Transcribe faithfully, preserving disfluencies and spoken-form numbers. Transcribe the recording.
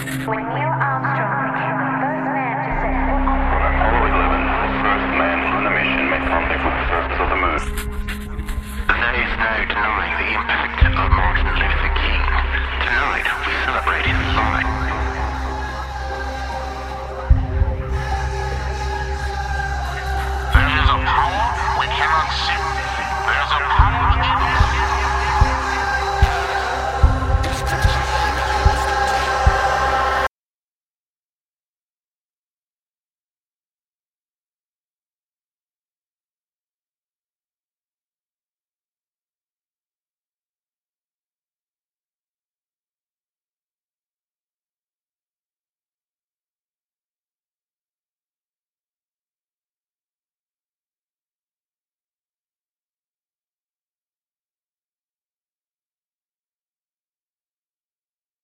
When Neil Armstrong became the first man to set foot on the moon. Apollo eleven, the first man on the mission, made contact with the surface of the moon. There is no denying the impact of Martin Luther King. Tonight we